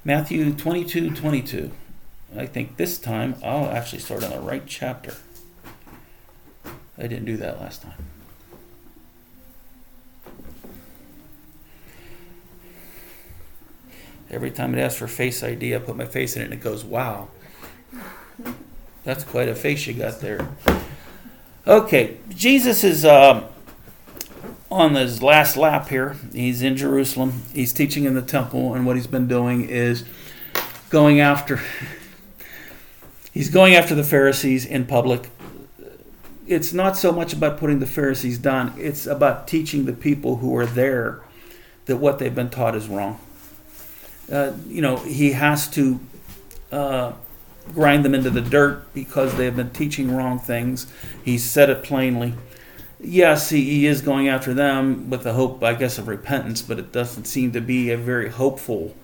Matthew 22:22. I think this time I'll actually start on the right chapter. I didn't do that last time. Every time it asks for Face ID, I put my face in it and it goes, wow. That's quite a face you got there. Okay, Jesus is on his last lap here. He's in Jerusalem. He's teaching in the temple, and what he's been doing is he's going after the Pharisees in public. It's not so much about putting the Pharisees down. It's about teaching the people who are there that what they've been taught is wrong. He has to grind them into the dirt because they have been teaching wrong things. He said it plainly. Yes, he is going after them with the hope, I guess, of repentance, but it doesn't seem to be a very hopeful.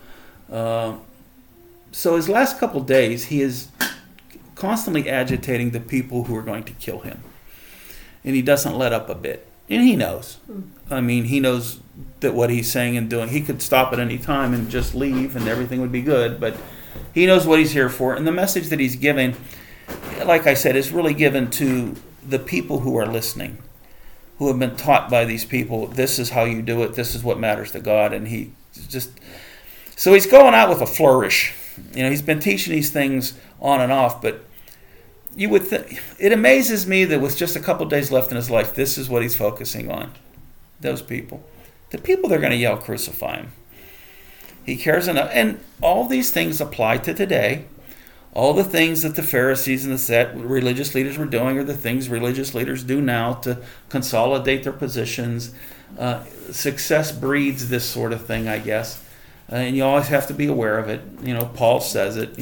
So his last couple days, he is constantly agitating the people who are going to kill him. And he doesn't let up a bit. And he knows. I mean, he knows that what he's saying and doing, he could stop at any time and just leave and everything would be good, but he knows what he's here for. And the message that he's giving, like I said, is really given to the people who are listening, who have been taught by these people, this is how you do it, this is what matters to God. And so he's going out with a flourish. He's been teaching these things on and off, but you would think, it amazes me that with just a couple of days left in his life, this is what he's focusing on. Those people. The people that are going to yell, crucify him. He cares enough. And all these things apply to today. All the things that the Pharisees and the religious leaders were doing are the things religious leaders do now to consolidate their positions. Success breeds this sort of thing, I guess. And you always have to be aware of it. Paul says it,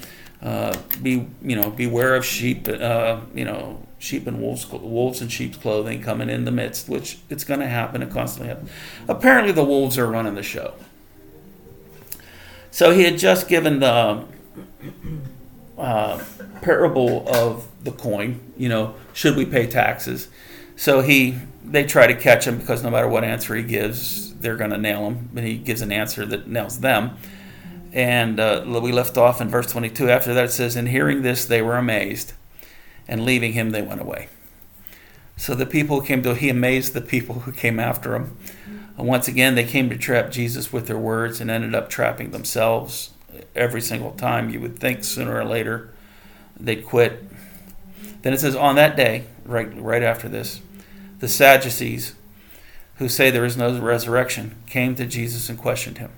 beware of sheep, sheep and wolves and sheep's clothing coming in the midst, which it's going to happen. It constantly happens. Apparently the wolves are running the show. So he had just given the parable of the coin, should we pay taxes? So they try to catch him because no matter what answer he gives, they're going to nail him. But he gives an answer that nails them. And we left off in verse 22. After that it says, in hearing this they were amazed, and leaving him they went away. So the people who he amazed the people who came after him. And once again they came to trap Jesus with their words and ended up trapping themselves. Every single time you would think sooner or later they'd quit. Then it says, on that day, right after this, the Sadducees, who say there is no resurrection, came to Jesus and questioned him.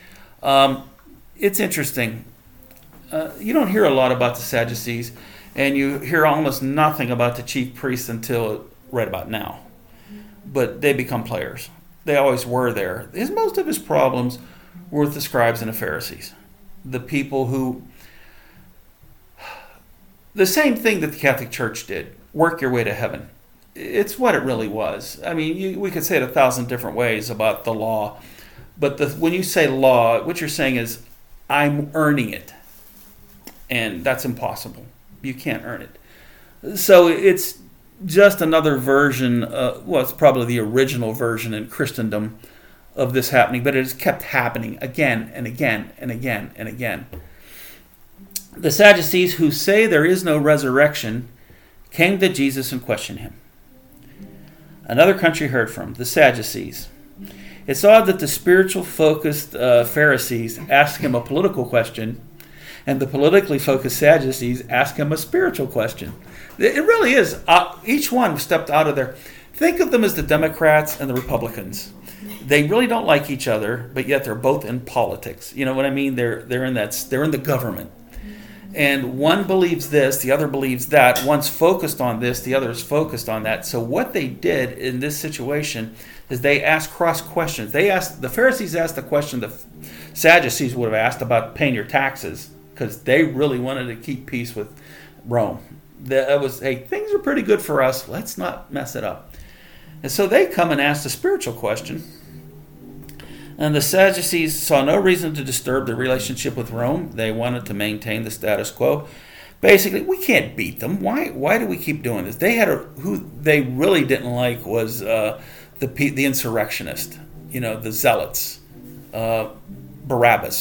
It's interesting. You don't hear a lot about the Sadducees, and you hear almost nothing about the chief priests until right about now. But they become players. They always were there. Most of his problems were with the scribes and the Pharisees. The people who... The same thing that the Catholic Church did. Work your way to heaven. It's what it really was. I mean, we could say it 1,000 different ways about the law. But when you say law, what you're saying is, I'm earning it. And that's impossible. You can't earn it. So it's just another version, it's probably the original version in Christendom of this happening, but it has kept happening again and again and again and again. The Sadducees, who say there is no resurrection, came to Jesus and questioned him. Another country heard from the Sadducees. It's odd that the spiritual-focused Pharisees ask him a political question, and the politically focused Sadducees ask him a spiritual question. It really is. Each one stepped out of there. Think of them as the Democrats and the Republicans. They really don't like each other, but yet they're both in politics. You know what I mean? They're in the government. And one believes this, the other believes that. One's focused on this, the other is focused on that. So what they did in this situation is they asked cross questions. The Pharisees asked the question the Sadducees would have asked about paying your taxes, because they really wanted to keep peace with Rome. That was, hey, things are pretty good for us. Let's not mess it up. And so they come and ask the spiritual question. And the Sadducees saw no reason to disturb the relationship with Rome. They wanted to maintain the status quo. Basically, we can't beat them. Why do we keep doing this? Who they really didn't like was the insurrectionist, the zealots, Barabbas.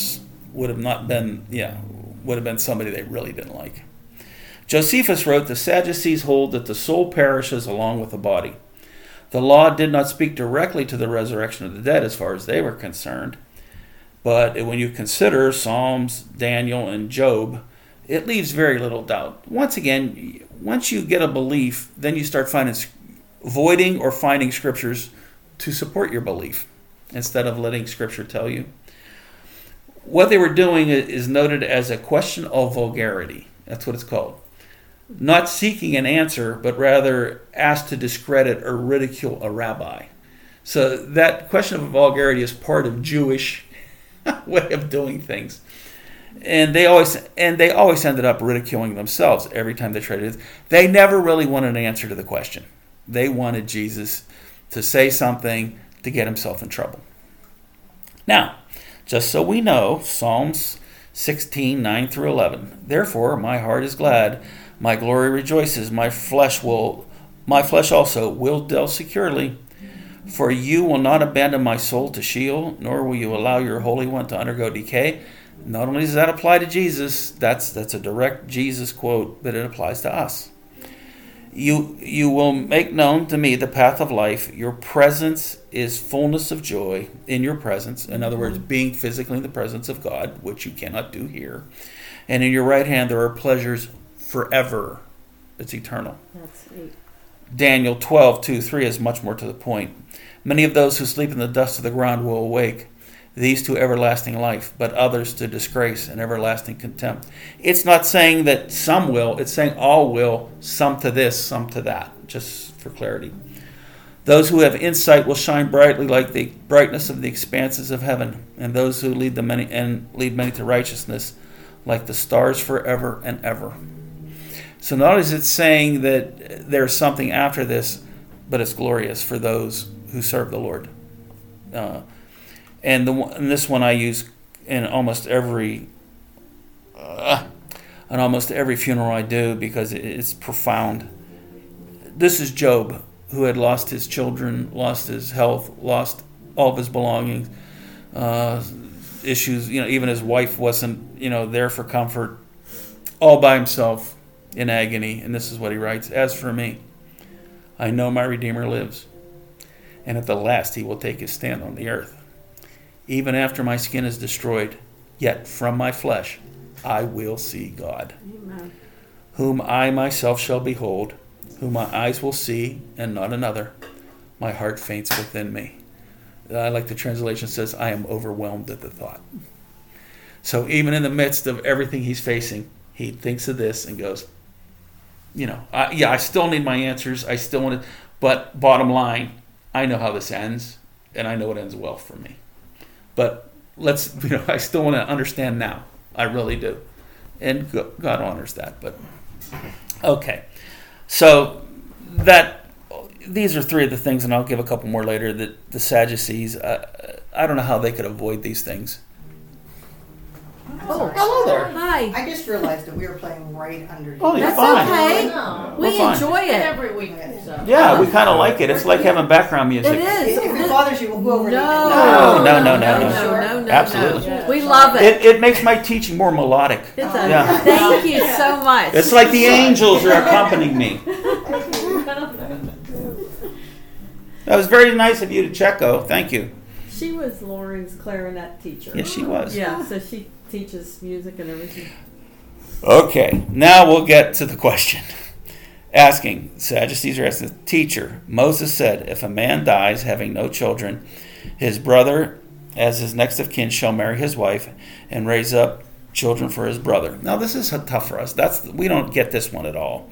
would have been somebody they really didn't like. Josephus wrote, "The Sadducees hold that the soul perishes along with the body. The law did not speak directly to the resurrection of the dead as far as they were concerned. But when you consider Psalms, Daniel, and Job, it leaves very little doubt. Once again, once you get a belief, then you start avoiding or finding scriptures to support your belief instead of letting scripture tell you." What they were doing is noted as a question of vulgarity. That's what it's called. Not seeking an answer, but rather asked to discredit or ridicule a rabbi. So that question of vulgarity is part of Jewish way of doing things. And they always ended up ridiculing themselves every time they tried to. They never really wanted an answer to the question. They wanted Jesus to say something to get himself in trouble. Now, just so we know, Psalms 16, 9 through 11. "Therefore my heart is glad, my glory rejoices, my flesh also will dwell securely. For you will not abandon my soul to Sheol, nor will you allow your Holy One to undergo decay." Not only does that apply to Jesus, that's a direct Jesus quote, but it applies to us. You will make known to me the path of life. Your presence is fullness of joy in your presence. In other words, being physically in the presence of God, which you cannot do here. And in your right hand there are pleasures forever. It's eternal. That's sweet. Daniel 12, 2, 3 is much more to the point. "Many of those who sleep in the dust of the ground will awake, these to everlasting life, but others to disgrace and everlasting contempt." It's not saying that some will, it's saying all will, some to this, some to that, just for clarity. "Those who have insight will shine brightly like the brightness of the expanses of heaven, and those who lead many to righteousness like the stars forever and ever." So not only is it saying that there's something after this, but it's glorious for those who serve the Lord. And this one I use in almost every funeral I do because it's profound. This is Job, who had lost his children, lost his health, lost all of his belongings, issues. Even his wife wasn't there for comfort, all by himself in agony. And this is what he writes: "As for me, I know my Redeemer lives, and at the last he will take his stand on the earth. Even after my skin is destroyed, yet from my flesh I will see God, Amen. Whom I myself shall behold, whom my eyes will see, and not another. My heart faints within me." I like the translation says, "I am overwhelmed at the thought." So even in the midst of everything he's facing, he thinks of this and goes, I still need my answers. I still want it. But bottom line, I know how this ends, and I know it ends well for me. But I still want to understand now. I really do. And God honors that. But okay. So these are three of the things, and I'll give a couple more later, that the Sadducees, I don't know how they could avoid these things. Oh, hello there. Hi. I just realized that we were playing right under you. Oh, you're That's fine. okay. No. We We're fine. enjoy it. Every week. So. Yeah, we kind of like it. It's like having background music. It is. If it bothers you, we'll go over No. No. Absolutely. We love it. It makes my teaching more melodic. It's Yeah. Thank you so much. It's like the angels are accompanying me. That was very nice of you to Checo. Thank you. She was Lauren's clarinet teacher. Yes, she was. Yeah, so she teaches music and everything. Okay, now we'll get to the question. Sadducees are asking, "Teacher, Moses said, if a man dies having no children, his brother, as his next of kin, shall marry his wife and raise up children for his brother." Now, this is tough for us. We don't get this one at all.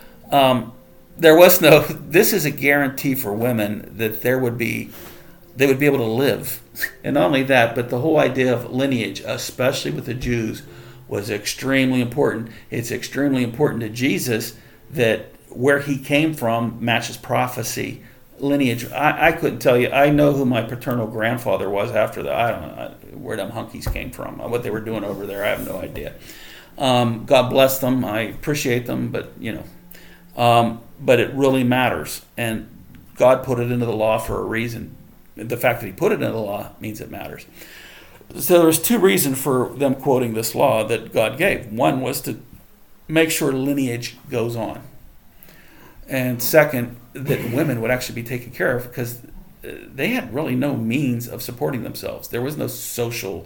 This is a guarantee for women that they would be able to live. And not only that, but the whole idea of lineage, especially with the Jews, was extremely important. It's extremely important to Jesus that where he came from matches prophecy. Lineage, I couldn't tell you. I know who my paternal grandfather was after that. I don't know where them hunkies came from, what they were doing over there. I have no idea. God bless them. I appreciate them, but but it really matters. And God put it into the law for a reason. The fact that he put it into the law means it matters. So there was two reasons for them quoting this law that God gave. One was to make sure lineage goes on. And second, that women would actually be taken care of because they had really no means of supporting themselves. There was no social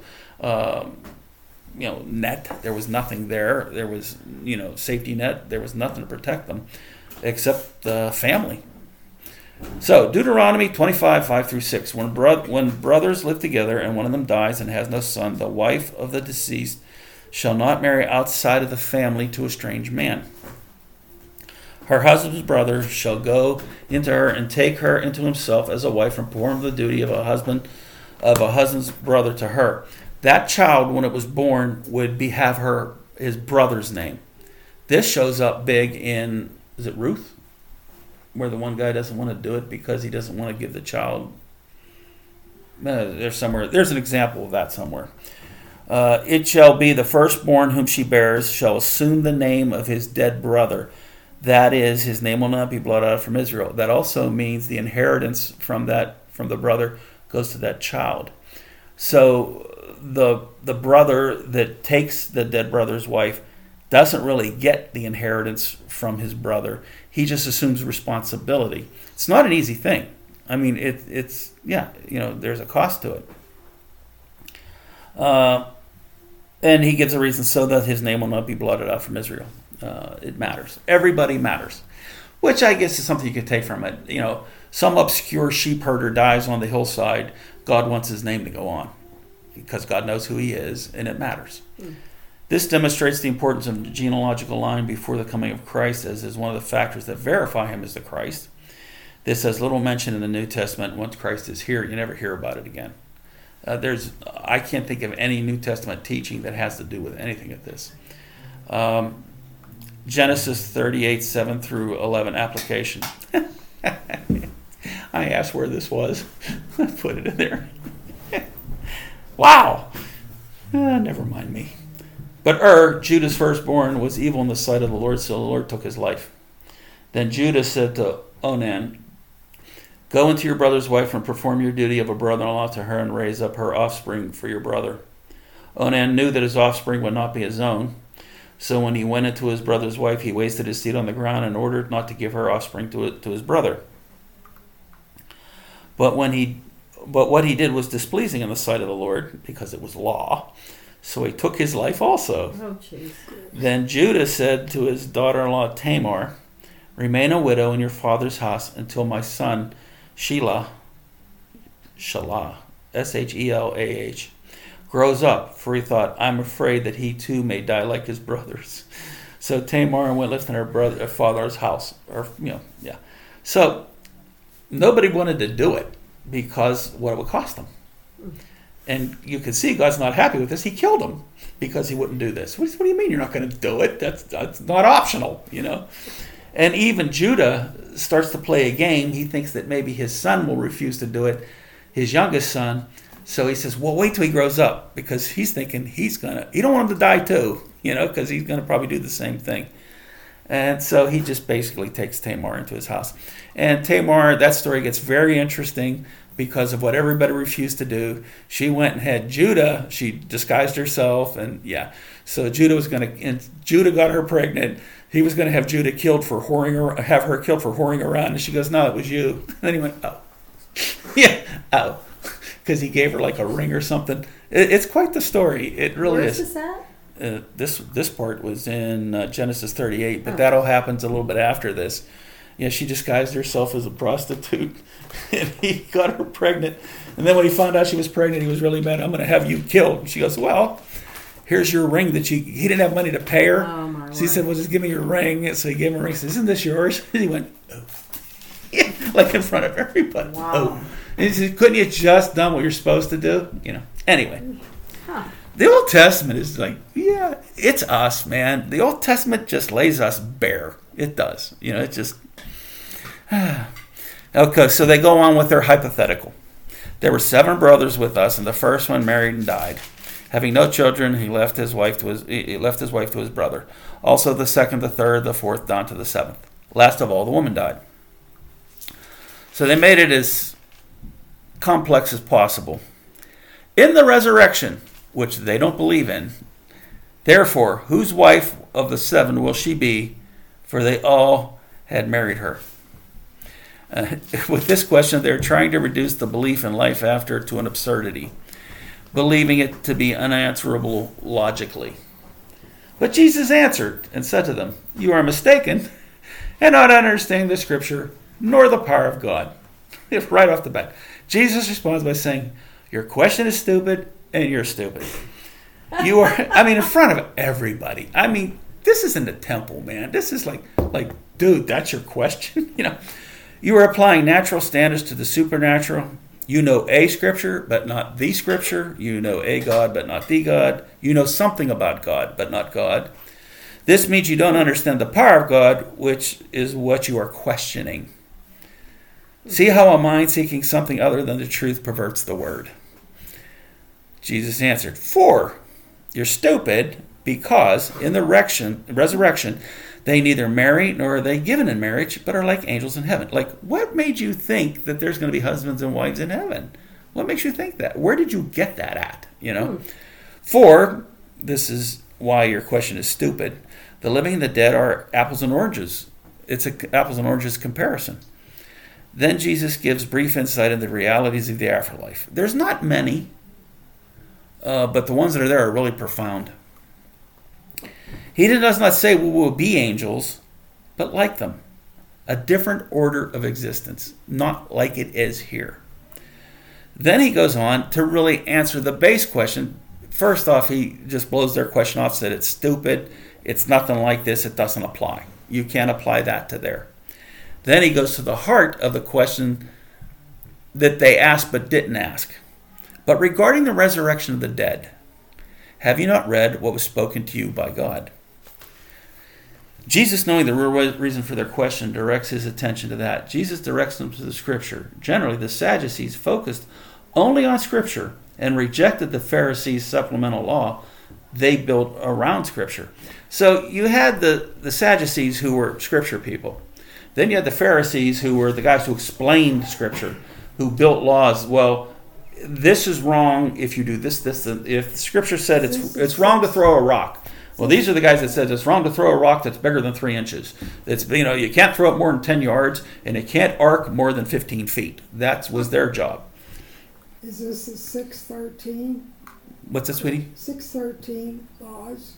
net. There was nothing there. There was, safety net. There was nothing to protect them except the family. So Deuteronomy 25, 5 through 6. When brothers live together and one of them dies and has no son, the wife of the deceased shall not marry outside of the family to a strange man. Her husband's brother shall go into her and take her into himself as a wife and perform the duty of a husband's brother to her. That child, when it was born, would have his brother's name. This shows up big in, is it Ruth? Where the one guy doesn't want to do it because he doesn't want to give the child. There's an example of that somewhere. It shall be the firstborn whom she bears shall assume the name of his dead brother. That is, his name will not be blotted out from Israel. That also means the inheritance from the brother goes to that child. So the brother that takes the dead brother's wife doesn't really get the inheritance from his brother. He just assumes responsibility. It's not an easy thing. I mean, there's a cost to it. And he gives a reason so that his name will not be blotted out from Israel. It matters. Everybody matters, which I guess is something you could take from it. Some obscure sheep herder dies on the hillside. God wants his name to go on because God knows who he is, and it matters. This demonstrates the importance of the genealogical line before the coming of Christ, as is one of the factors that verify him as the Christ. This has little mention in the New Testament. Once Christ is here, you never hear about it again. I can't think of any New Testament teaching that has to do with anything of this. Genesis 38, 7 through 11 application. I asked where this was. I put it in there. Wow. Never mind me. But Judah's firstborn, was evil in the sight of the Lord, so the Lord took his life. Then Judah said to Onan, go into your brother's wife and perform your duty of a brother-in-law to her and raise up her offspring for your brother. Onan knew that his offspring would not be his own. So when he went into his brother's wife, he wasted his seed on the ground and ordered not to give her offspring to his brother. But what he did was displeasing in the sight of the Lord, because it was law. So he took his life also. Oh, jeez. Then Judah said to his daughter-in-law Tamar, remain a widow in your father's house until my son Shelah, Shelah, grows up. For he thought, I'm afraid that he too may die like his brothers. So Tamar went lived in her father's house. So nobody wanted to do it because what it would cost them. And you can see God's not happy with this. He killed him because he wouldn't do this. What do you mean you're not going to do it? That's not optional, And even Judah starts to play a game. He thinks that maybe his son will refuse to do it, his youngest son. So he says, well, wait till he grows up, because he's thinking he don't want him to die too, because he's going to probably do the same thing. And so he just basically takes Tamar into his house. And Tamar, that story gets very interesting because of what everybody refused to do. She went and had Judah. She disguised herself, and so Judah got her pregnant. He was going to have Judah killed for have her killed for whoring around, and she goes, "No, it was you." And then he went, "Oh, because he gave her like a ring or something." It's quite the story. It really Where's is. this at? This part was in Genesis 38, but that all happens a little bit after this. She disguised herself as a prostitute, and he got her pregnant. And then when he found out she was pregnant, he was really mad. I'm going to have you killed. And she goes, well, here's your ring that he didn't have money to pay her. Oh, my So he said, well, just give me your ring. So he gave him a ring. He said, isn't this yours? And he went, oh. Like in front of everybody. Wow. Oh. And he said, couldn't you just done what you're supposed to do? Anyway. Huh. The Old Testament is like, it's us, man. The Old Testament just lays us bare. It does. It just... Okay, so they go on with their hypothetical. There were 7 brothers with us, and the first one married and died. Having no children, he left his wife to his brother. Also the second, the third, the fourth, down to the 7th. Last of all, the woman died. So they made it as complex as possible. in the resurrection, which they don't believe in. Therefore, whose wife of the 7 will she be? For they all had married her. With this question, they're trying to reduce the belief in life after to an absurdity, believing it to be unanswerable logically. But Jesus answered and said to them, "You are mistaken, and not understanding the Scripture, nor the power of God." Right off the bat. Jesus responds by saying, "Your question is stupid, and you're stupid." You are, in front of everybody. This isn't a temple, man. This is like, dude, that's your question? You are applying natural standards to the supernatural. You know a Scripture, but not the Scripture. You know a God, but not the God. You know something about God, but not God. This means you don't understand the power of God, which is what you are questioning. See how a mind seeking something other than the truth perverts the word. Jesus answered, "For you're stupid, because in the resurrection, they neither marry nor are they given in marriage, but are like angels in heaven." Like, what made you think that there's going to be husbands and wives in heaven? What makes you think that? Where did you get that at? For, this is why your question is stupid, the living and the dead are apples and oranges. It's an apples and oranges comparison. Then Jesus gives brief insight into the realities of the afterlife. There's not many, but the ones that are there are really profound. He does not say we will be angels, but like them. A different order of existence, not like it is here. Then he goes on to really answer the base question. First off, he just blows their question off, said it's stupid, it's nothing like this, it doesn't apply. You can't apply that to there. Then he goes to the heart of the question that they asked but didn't ask. But regarding the resurrection of the dead, have you not read what was spoken to you by God? Jesus, knowing the real reason for their question, directs his attention to that. Jesus directs them to the Scripture. Generally, the Sadducees focused only on Scripture and rejected the Pharisees' supplemental law they built around Scripture. So you had the Sadducees, who were Scripture people. Then you had the Pharisees, who were the guys who explained Scripture, who built laws. Well, this is wrong if you do this. If Scripture said it's wrong to throw a rock. Well, these are the guys that said it's wrong to throw a rock that's bigger than 3 inches. It's, you can't throw it more than 10 yards, and it can't arc more than 15 feet. That was their job. Is this the 613? What's that, sweetie? 613 laws.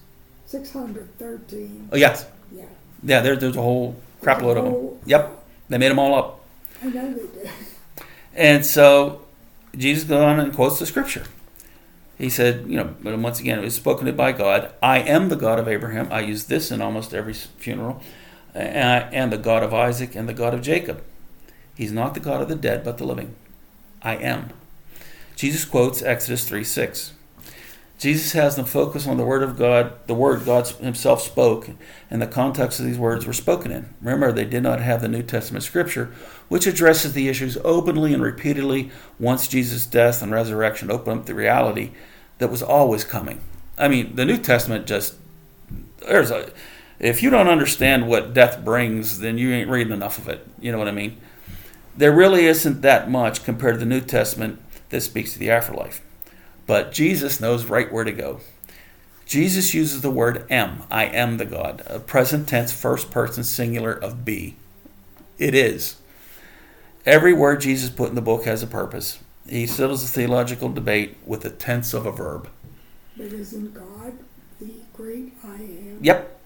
613. Oh, yes. Yeah. Yeah, there's a whole crap load of them. Yep. They made them all up. I know they did. And so Jesus goes on and quotes the Scripture. He said, but once again, it was spoken by God. I am the God of Abraham. I use this in almost every funeral. And the God of Isaac and the God of Jacob. He's not the God of the dead, but the living. I am. Jesus quotes Exodus 3:6. Jesus has them focus on the word of God, the word God himself spoke, and the context of these words were spoken in. Remember, they did not have the New Testament Scripture, which addresses the issues openly and repeatedly once Jesus' death and resurrection opened up the reality that was always coming. The New Testament if you don't understand what death brings, then you ain't reading enough of it. You know what I mean? There really isn't that much compared to the New Testament that speaks to the afterlife. But Jesus knows right where to go. Jesus uses the word am. I am the God. A present tense, first person singular of be. It is. Every word Jesus put in the book has a purpose. He settles the theological debate with the tense of a verb. But isn't God the great I am? Yep.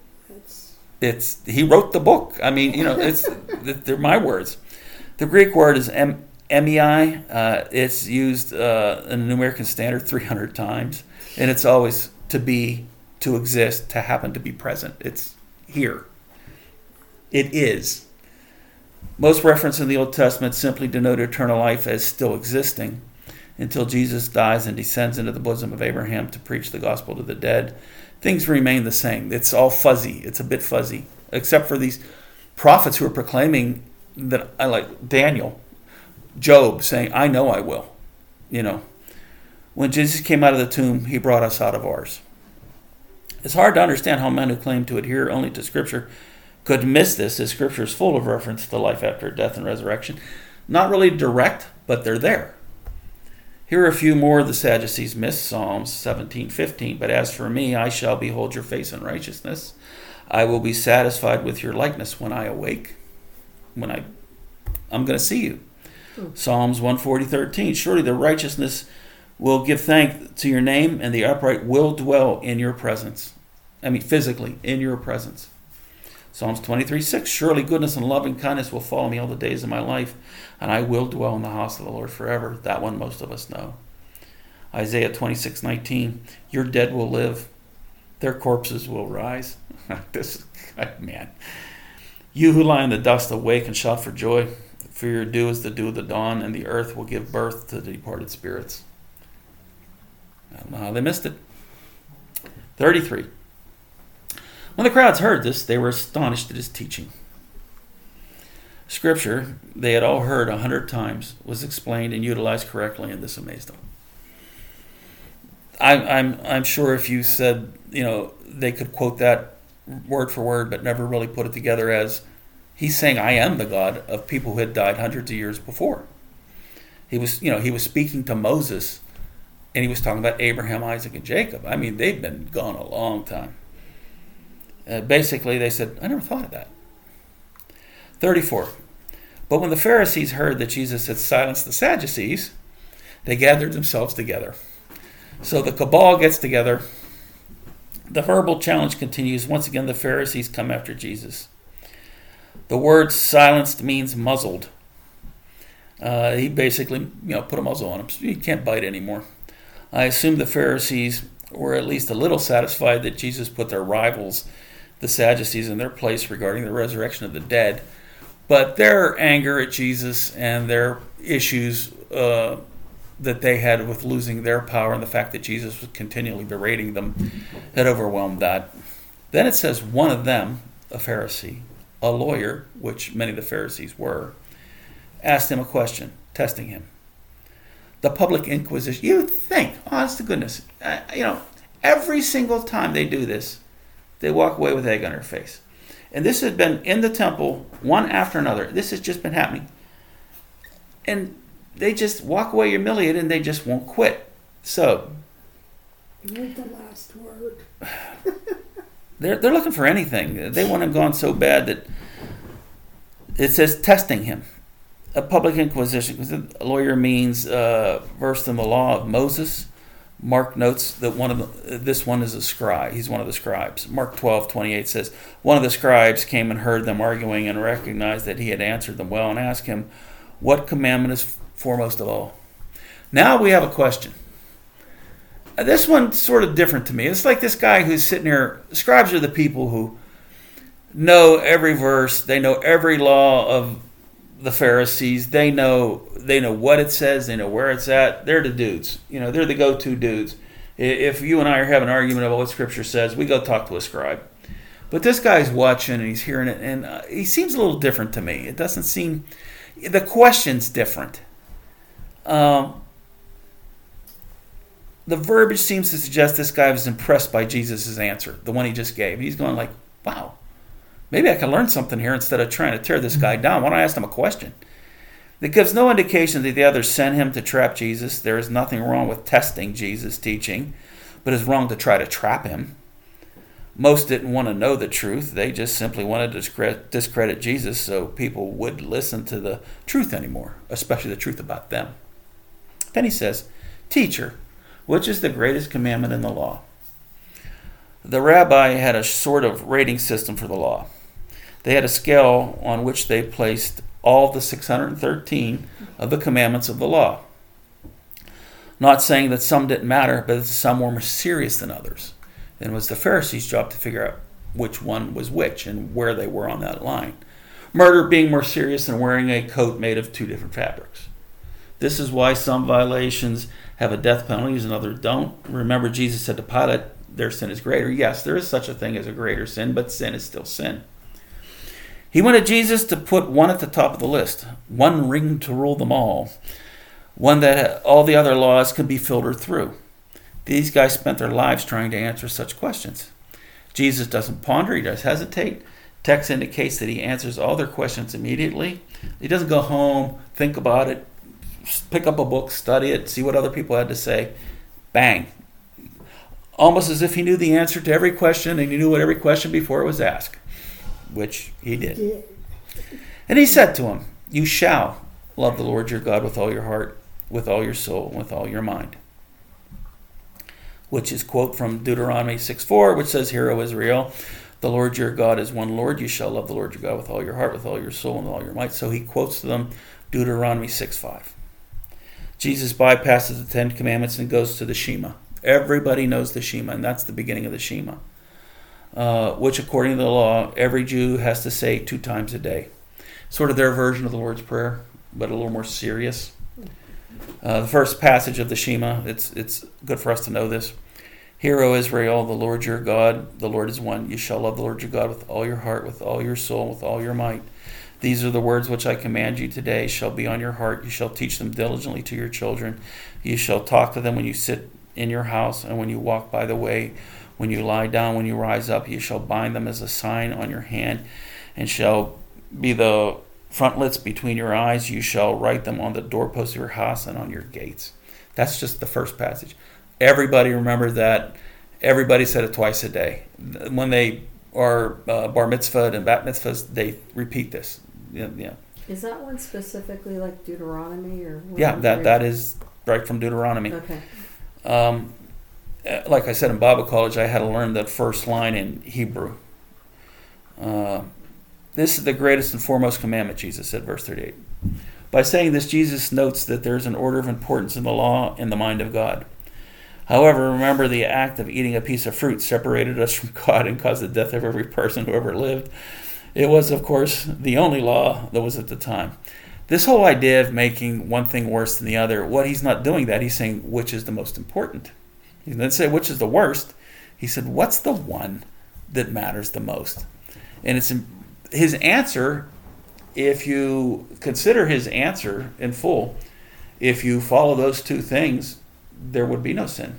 He wrote the book. They're my words. The Greek word is emei. It's used in the New American Standard 300 times. And it's always to be, to exist, to happen to be present. It's here. It is. Most reference in the Old Testament simply denote eternal life as still existing until Jesus dies and descends into the bosom of Abraham to preach the gospel to the dead. Things remain the same. It's all fuzzy. It's a bit fuzzy, except for these prophets who are proclaiming that, I like Daniel, Job, saying, I know I will. When Jesus came out of the tomb, he brought us out of ours. It's hard to understand how men who claim to adhere only to Scripture could miss this, as Scripture is full of reference to life after death and resurrection. Not really direct, but they're there. Here are a few more of the Sadducees missed. Psalms 17:15. But as for me, I shall behold your face in righteousness. I will be satisfied with your likeness when I awake. I'm going to see you. Psalms 140:13. Surely the righteousness will give thanks to your name, and the upright will dwell in your presence. Physically, in your presence. Psalms 23:6. Surely goodness and loving kindness will follow me all the days of my life, and I will dwell in the house of the Lord forever. That one most of us know. Isaiah 26:19. Your dead will live. Their corpses will rise. Man. You who lie in the dust, awake and shout for joy. For your dew is the dew of the dawn, and the earth will give birth to the departed spirits. I don't know how they missed it. 33. When the crowds heard this, they were astonished at his teaching. Scripture they had all heard 100 times was explained and utilized correctly, and this amazed them. I'm sure if you said, they could quote that word for word, but never really put it together as he's saying, I am the God of people who had died hundreds of years before. He was speaking to Moses, and he was talking about Abraham, Isaac, and Jacob. They've been gone a long time. Basically, they said, I never thought of that. 34. But when the Pharisees heard that Jesus had silenced the Sadducees, they gathered themselves together. So the cabal gets together. The verbal challenge continues. Once again, the Pharisees come after Jesus. The word silenced means muzzled. He basically, put a muzzle on him. So he can't bite anymore. I assume the Pharisees were at least a little satisfied that Jesus put their rivals, the Sadducees, in their place regarding the resurrection of the dead. But their anger at Jesus and their issues that they had with losing their power and the fact that Jesus was continually berating them had overwhelmed that. Then it says one of them, a Pharisee, a lawyer, which many of the Pharisees were, asked him a question, testing him. The public inquisition, you would think, honest to goodness, every single time they do this, they walk away with egg on their face. And this has been in the temple, one after another. This has just been happening. And they just walk away humiliated, and they just won't quit. So, Not the last word. they're looking for anything. They want him gone so bad that it says testing him. A public inquisition, because a lawyer means versed in the law of Moses. Mark notes that this one is a scribe. He's one of the scribes. Mark 12:28 says, one of the scribes came and heard them arguing and recognized that he had answered them well and asked him, what commandment is foremost of all? Now we have a question. This one's sort of different to me. It's like this guy who's sitting here. Scribes are the people who know every verse. They know every law of the Pharisees. They know what it says. They know where it's at. They're the dudes. They're the go-to dudes. If you and I are having an argument about what Scripture says, we go talk to a scribe. But this guy's watching and he's hearing it, and he seems a little different to me. It doesn't seem... The question's different. The verbiage seems to suggest this guy was impressed by Jesus' answer, the one he just gave. He's going like, wow, maybe I can learn something here instead of trying to tear this guy down. Why don't I ask him a question? It gives no indication that the others sent him to trap Jesus. There is nothing wrong with testing Jesus' teaching, but it's wrong to try to trap him. Most didn't want to know the truth. They just simply wanted to discredit Jesus so people would listen to the truth anymore, especially the truth about them. Then he says, Teacher, which is the greatest commandment in the law? The rabbi had a sort of rating system for the law. They had a scale on which they placed all the 613 of the commandments of the law. Not saying that some didn't matter, but some were more serious than others. And it was the Pharisees' job to figure out which one was which and where they were on that line. Murder being more serious than wearing a coat made of two different fabrics. This is why some violations have a death penalty and others don't. Remember, Jesus said to Pilate, their sin is greater. Yes, there is such a thing as a greater sin, but sin is still sin. He wanted Jesus to put one at the top of the list, one ring to rule them all, one that all the other laws could be filtered through. These guys spent their lives trying to answer such questions. Jesus doesn't ponder, he doesn't hesitate. Text indicates that he answers all their questions immediately. He doesn't go home, think about it, pick up a book, study it, see what other people had to say. Bang. Almost as if he knew the answer to every question, and he knew what every question before it was asked, which he did. Yeah. And he said to him, you shall love the Lord your God with all your heart, with all your soul, and with all your mind. Which is quote from Deuteronomy 6:4, which says, Hear, O Israel, the Lord your God is one Lord. You shall love the Lord your God with all your heart, with all your soul, and with all your might. So he quotes to them Deuteronomy 6:5. Jesus bypasses the Ten Commandments and goes to the Shema. Everybody knows the Shema, and that's the beginning of the Shema, which according to the law, every Jew has to say 2 times a day. Sort of their version of the Lord's Prayer, but a little more serious. The first passage of the Shema, it's good for us to know this. Hear, O Israel, the Lord your God, the Lord is one. You shall love the Lord your God with all your heart, with all your soul, with all your might. These are the words which I command you today shall be on your heart. You shall teach them diligently to your children. You shall talk to them when you sit in your house and when you walk by the way, when you lie down, when you rise up. You shall bind them as a sign on your hand and shall be the frontlets between your eyes. You shall write them on the doorposts of your house and on your gates. That's just the first passage. Everybody remember that. Everybody said it twice a day. When they are bar mitzvah and bat mitzvahs, they repeat this. Yeah. Is that one specifically like Deuteronomy or? Yeah, that is right from Deuteronomy. Okay. Like I said, in Bible college, I had to learn that first line in Hebrew. This is the greatest and foremost commandment, Jesus said, verse 38. By saying this, Jesus notes that there's an order of importance in the law in the mind of God. However, remember the act of eating a piece of fruit separated us from God and caused the death of every person who ever lived. It was, of course, the only law that was at the time. This whole idea of making one thing worse than the other, what he's not doing that, he's saying which is the most important. He didn't say which is the worst. He said, what's the one that matters the most? And it's his answer, if you consider his answer in full, if you follow those 2 things, there would be no sin.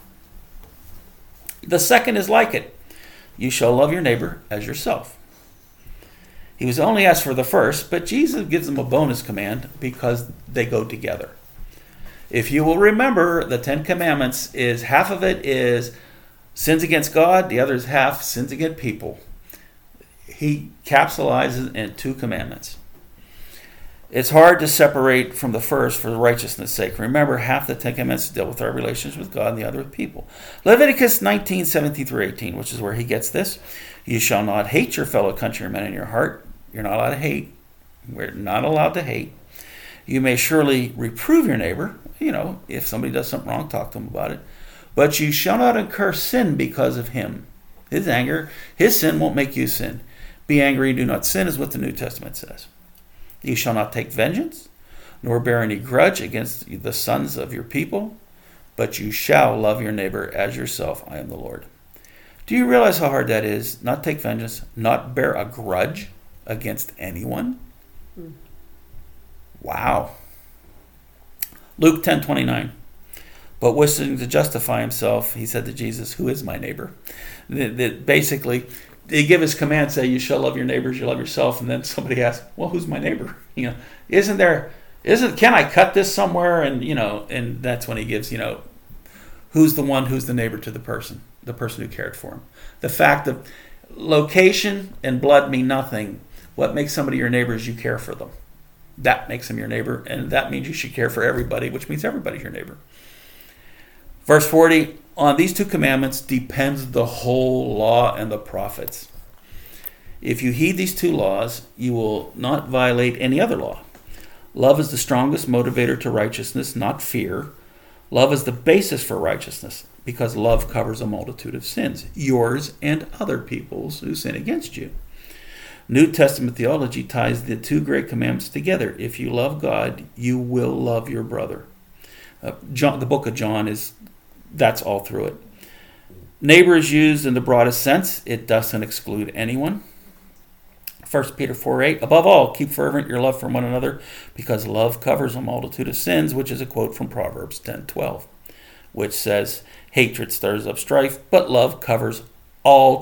The second is like it. You shall love your neighbor as yourself. He was only asked for the first, but Jesus gives them a bonus command because they go together. If you will remember, the 10 Commandments is half of it is sins against God, the other is half sins against people. He capsulizes in 2 commandments. It's hard to separate from the first for righteousness' sake. Remember, half the 10 Commandments deal with our relations with God and the other with people. Leviticus 19:17-18, which is where he gets this. You shall not hate your fellow countrymen in your heart. You're not allowed to hate. We're not allowed to hate. You may surely reprove your neighbor. If somebody does something wrong, talk to them about it. But you shall not incur sin because of him. His anger, his sin won't make you sin. Be angry and do not sin is what the New Testament says. You shall not take vengeance, nor bear any grudge against the sons of your people, but you shall love your neighbor as yourself. I am the Lord. Do you realize how hard that is? Not take vengeance, not bear a grudge against anyone? Wow. Luke 10:29. But wishing to justify himself, he said to Jesus, who is my neighbor? Basically, they give his command, say, you shall love your neighbors, you love yourself. And then somebody asks, well, who's my neighbor? Can I cut this somewhere? And that's when he gives, who's the neighbor to the person who cared for him. The fact of location and blood mean nothing. What makes somebody your neighbor is you care for them. That makes them your neighbor, and that means you should care for everybody, which means everybody's your neighbor. Verse 40, on these 2 commandments depends the whole law and the prophets. If you heed these 2 laws, you will not violate any other law. Love is the strongest motivator to righteousness, not fear. Love is the basis for righteousness, because love covers a multitude of sins, yours and other people's who sin against you. New Testament theology ties the 2 great commandments together. If you love God, you will love your brother. The book of John that's all through it. Neighbor is used in the broadest sense. It doesn't exclude anyone. 1 Peter 4:8, above all, keep fervent your love for one another, because love covers a multitude of sins, which is a quote from Proverbs 10:12, which says, hatred stirs up strife, but love covers all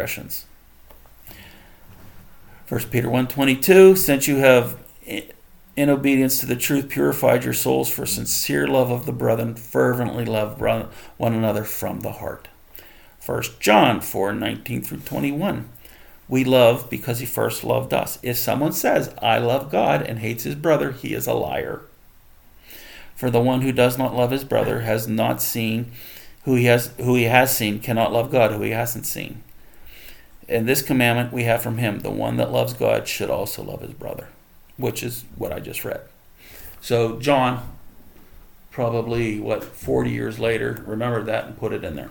transgressions. 1 Peter 1:22, since you have in obedience to the truth, purified your souls for sincere love of the brethren, fervently love one another from the heart. 1 John 4:19 through 21. We love because he first loved us. If someone says, I love God, and hates his brother, he is a liar. For the one who does not love his brother has not seen who he has seen, cannot love God who he hasn't seen. And this commandment we have from him, the one that loves God should also love his brother, which is what I just read. So John, probably 40 years later, remembered that and put it in there.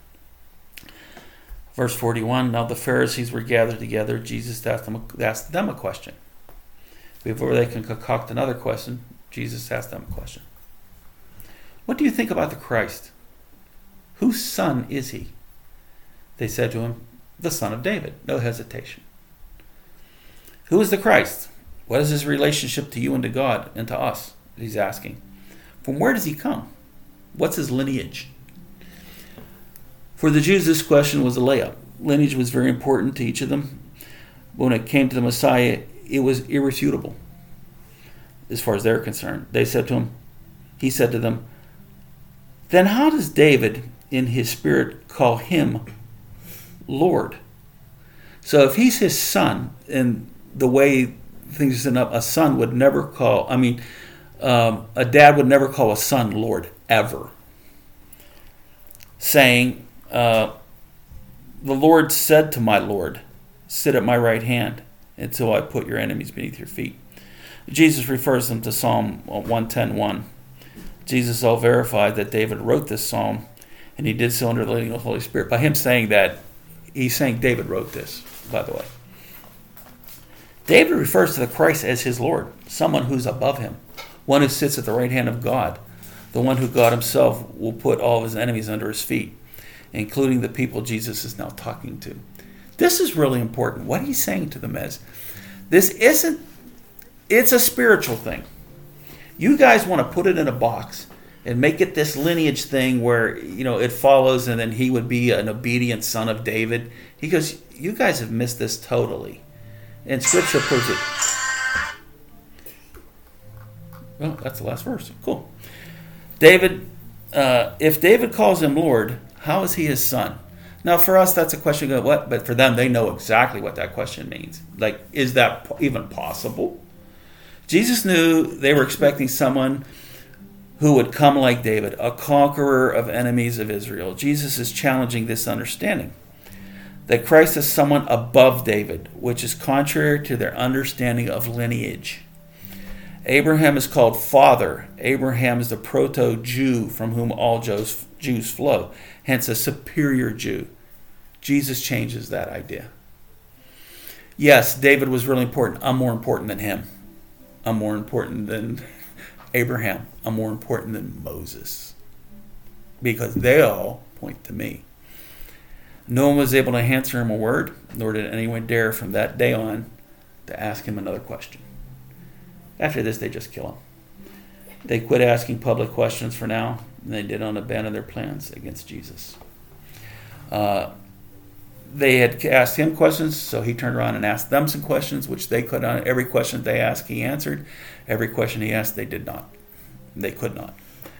Verse 41, now the Pharisees were gathered together. Jesus asked them a question. Before they can concoct another question, Jesus asked them a question. What do you think about the Christ? Whose son is he? They said to him, the son of David. No hesitation. Who is the Christ? What is his relationship to you and to God and to us? He's asking. From where does he come? What's his lineage? For the Jews, this question was a layup. Lineage was very important to each of them. When it came to the Messiah, it was irrefutable as far as they're concerned. He said to them, then how does David in his spirit call him Lord? So if he's his son, and the way things are set up, a son would never call, a dad would never call a son Lord, ever. Saying, the Lord said to my Lord, sit at my right hand until I put your enemies beneath your feet. Jesus refers them to Psalm 110:1. Jesus all verified that David wrote this psalm, and he did so under the leading of the Holy Spirit. By him saying that, he's saying David wrote this, by the way. David refers to the Christ as his Lord, someone who's above him, one who sits at the right hand of God, the one who God himself will put all of his enemies under his feet, including the people Jesus is now talking to. This is really important. What he's saying to them is, it's a spiritual thing. You guys want to put it in a box and make it this lineage thing where, it follows and then he would be an obedient son of David. He goes, you guys have missed this totally. And Scripture proves it. Well, that's the last verse. Cool. David, if David calls him Lord, how is he his son? Now, for us, that's a question of what? But for them, they know exactly what that question means. Like, is that even possible? Jesus knew they were expecting someone who would come like David, a conqueror of enemies of Israel. Jesus is challenging this understanding, that Christ is someone above David, which is contrary to their understanding of lineage. Abraham is called father. Abraham is the proto-Jew from whom all Jews flow, hence a superior Jew. Jesus changes that idea. Yes, David was really important. I'm more important than him. I'm more important than Abraham. I'm more important than Moses. Because they all point to me. No one was able to answer him a word, nor did anyone dare from that day on to ask him another question. After this, they just kill him. They quit asking public questions for now, and they did not abandon their plans against Jesus. They had asked him questions, so he turned around and asked them some questions, which they could not. Every question they asked, he answered. Every question he asked, they did not. They could not.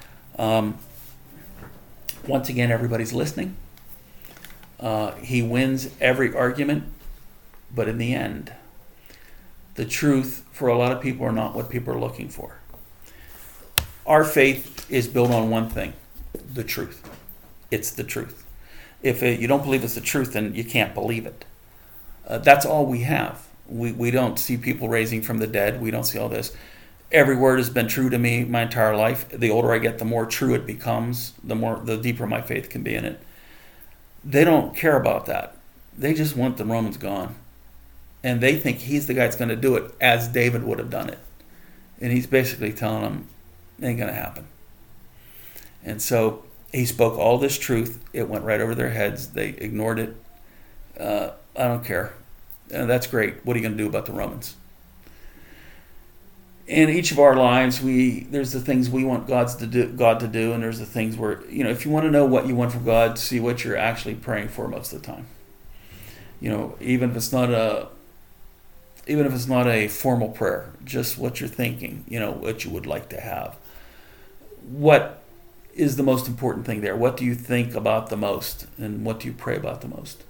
Once again, everybody's listening. He wins every argument, but in the end, the truth for a lot of people are not what people are looking for. Our faith is built on one thing, the truth. It's the truth. If you don't believe it's the truth, then you can't believe it. That's all we have. We don't see people raising from the dead. We don't see all this. Every word has been true to me my entire life. The older I get, the more true it becomes, the deeper my faith can be in it. They don't care about that. They just want the Romans gone. And they think he's the guy that's going to do it as David would have done it. And he's basically telling them, it ain't going to happen. And so he spoke all this truth. It went right over their heads. They ignored it. I don't care. That's great. What are you going to do about the Romans? In each of our lives, there's the things we want God to do, and there's the things where, if you want to know what you want from God, see what you're actually praying for most of the time. Even if it's not even if it's not a formal prayer, just what you're thinking, what you would like to have. What is the most important thing there? What do you think about the most, and what do you pray about the most?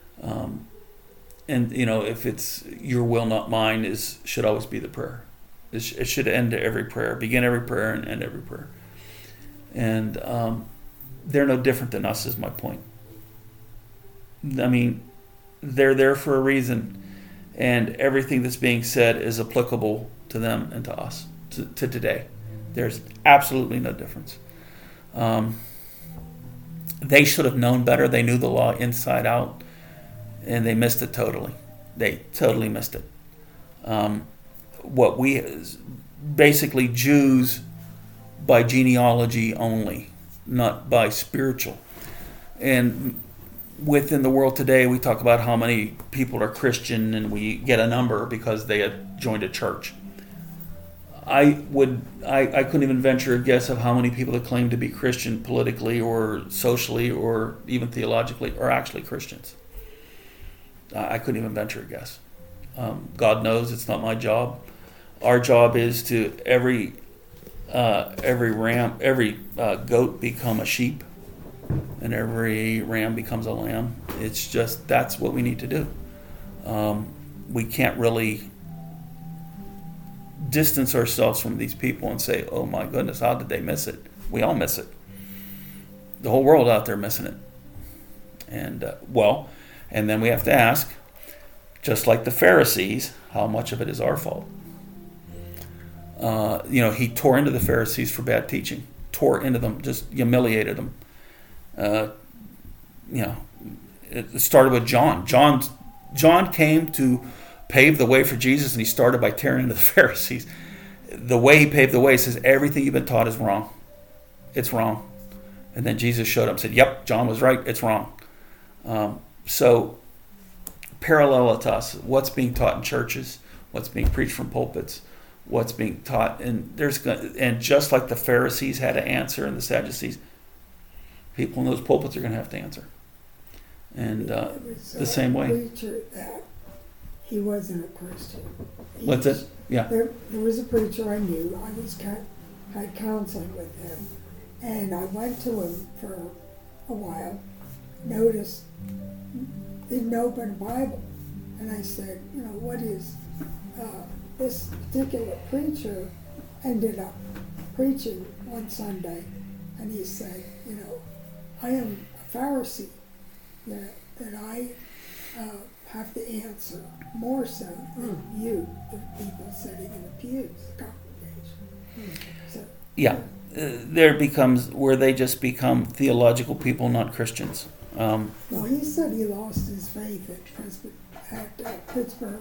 And if it's your will, not mine, should always be the prayer. It should end every prayer, begin every prayer, and end every prayer. And they're no different than us, is my point. I mean, they're there for a reason, and everything that's being said is applicable to them and to us, to today. There's absolutely no difference. They should have known better. They knew the law inside out, and they missed it totally. They totally missed it. Basically Jews by genealogy only, not by spiritual. And within the world today, we talk about how many people are Christian, and we get a number because they had joined a church. I couldn't even venture a guess of how many people that claim to be Christian politically or socially or even theologically are actually Christians. I couldn't even venture a guess. God knows, it's not my job. Our job is to every goat become a sheep, and every ram becomes a lamb. It's just, that's what we need to do. We can't really distance ourselves from these people and say, oh my goodness, how did they miss it? We all miss it. The whole world out there missing it. And and then we have to ask, just like the Pharisees, how much of it is our fault? He tore into the Pharisees for bad teaching, tore into them, just humiliated them. It started with John. John came to pave the way for Jesus, and he started by tearing into the Pharisees. The way he paved the way says everything you've been taught is wrong. It's wrong. And then Jesus showed up and said, yep, John was right, it's wrong. So parallel it to us, what's being taught in churches, what's being preached from pulpits, what's being taught, and just like the Pharisees had to answer and the Sadducees, people in those pulpits are going to have to answer. And the same way. Preacher that he wasn't a Christian. What's it? Yeah. There was a preacher I knew. I had counseling with him, and I went to him for a while. Noticed didn't open a Bible, and I said, what is this particular preacher ended up preaching one Sunday, and he said, I am a Pharisee, that I have to answer more so than you, the people sitting in the pews, the congregation. So, there becomes where they just become theological people, not Christians. No, he said he lost his faith at Pittsburgh.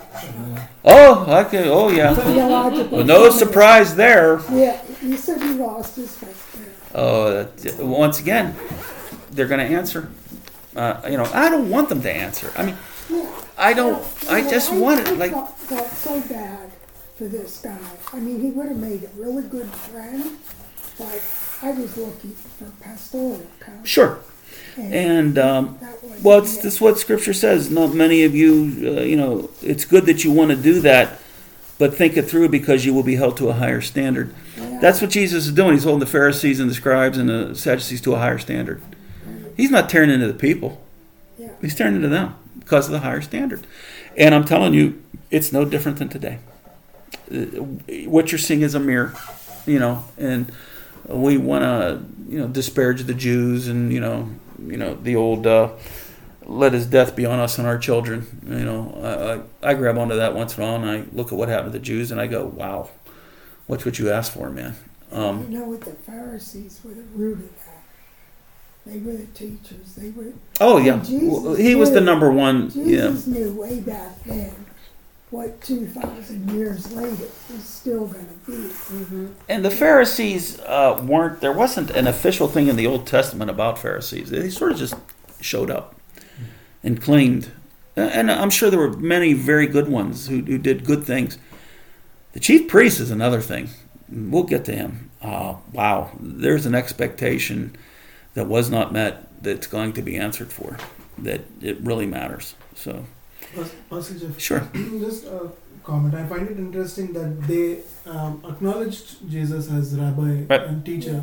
Oh yeah. Well, no surprise there. Yeah, he said he lost his faith there. Oh, once again, they're going to answer. I don't want them to answer. I mean, I don't. I just want it. I felt so bad for this guy. I mean, he would have made a really good friend, but I was looking for pastoral counsel. Sure. And it's what Scripture says. Not many of you, it's good that you want to do that, but think it through, because you will be held to a higher standard. Yeah. That's what Jesus is doing. He's holding the Pharisees and the scribes and the Sadducees to a higher standard. He's not tearing into the people. Yeah. He's tearing into them because of the higher standard. And I'm telling you, it's no different than today. What you're seeing is a mirror, and we want to, disparage the Jews and, the old let his death be on us and our children. I grab onto that once in a while, and I look at what happened to the Jews, and I go, wow, what's what you asked for, man? What the Pharisees were the root of that. They were the teachers. They were. Oh yeah, he was the number one. Jesus knew way back then what 2,000 years later is still going to be. Mm-hmm. And the Pharisees weren't. There wasn't an official thing in the Old Testament about Pharisees. They sort of just showed up and claimed. And I'm sure there were many very good ones who did good things. The chief priest is another thing. We'll get to him. Wow, there's an expectation that was not met that's going to be answered for. That it really matters. So, Pastor Jeff, Sure. just a comment. I find it interesting that they acknowledged Jesus as rabbi Right. and teacher.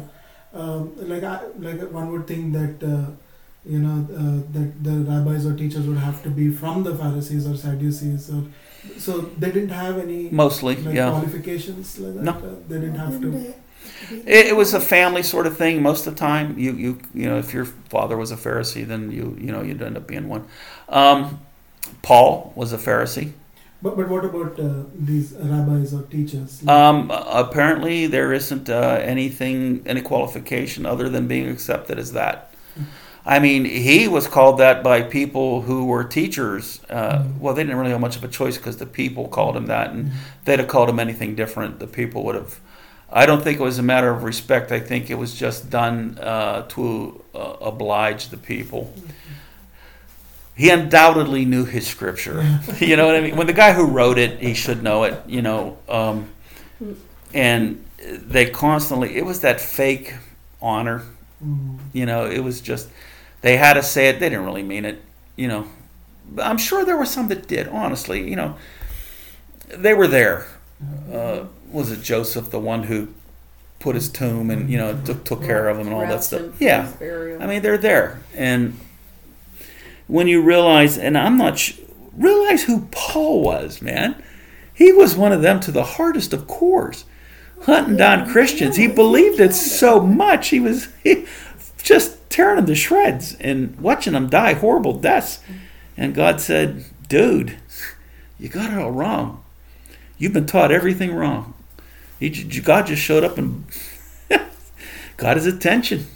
Like one would think that that the rabbis or teachers would have to be from the Pharisees or Sadducees, or so they didn't have any Mostly, like yeah. qualifications like that. No. They didn't have to. It was a family sort of thing most of the time. You know, if your father was a Pharisee, then you'd end up being one. Paul was a Pharisee. But what about these rabbis or teachers? Apparently, there isn't any qualification other than being accepted as that. I mean, he was called that by people who were teachers. Well, they didn't really have much of a choice because the people called him that, and they'd have called him anything different. The people would have. I don't think it was a matter of respect. I think it was just done to oblige the people. He undoubtedly knew his scripture. You know what I mean? When the guy who wrote it, he should know it, you know. And they constantly, it was that fake honor. You know, it was just, they had to say it. They didn't really mean it, you know. I'm sure there were some that did, honestly. You know, they were there. Was it Joseph, the one who put his tomb and, you know, took care of him and all that Wrapped stuff? him for Yeah. his burial. I mean, they're there. And when you realize, and I'm not realize who Paul was, man. He was one of them to the hardest of cores. Hunting down Christians. He believed it so much. He was just tearing them to shreds and watching them die horrible deaths. And God said, dude, you got it all wrong. You've been taught everything wrong. God just showed up and got his attention.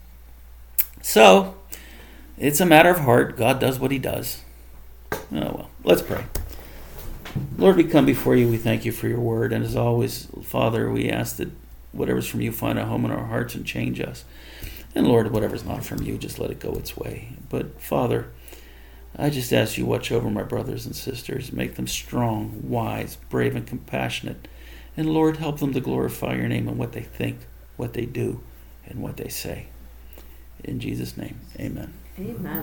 So, it's a matter of heart. God does what he does. Oh, well, let's pray. Lord, we come before you. We thank you for your word. And as always, Father, we ask that whatever's from you find a home in our hearts and change us. And Lord, whatever's not from you, just let it go its way. But Father, I just ask you watch over my brothers and sisters. Make them strong, wise, brave, and compassionate. And Lord, help them to glorify your name in what they think, what they do, and what they say. In Jesus' name, amen. Amen.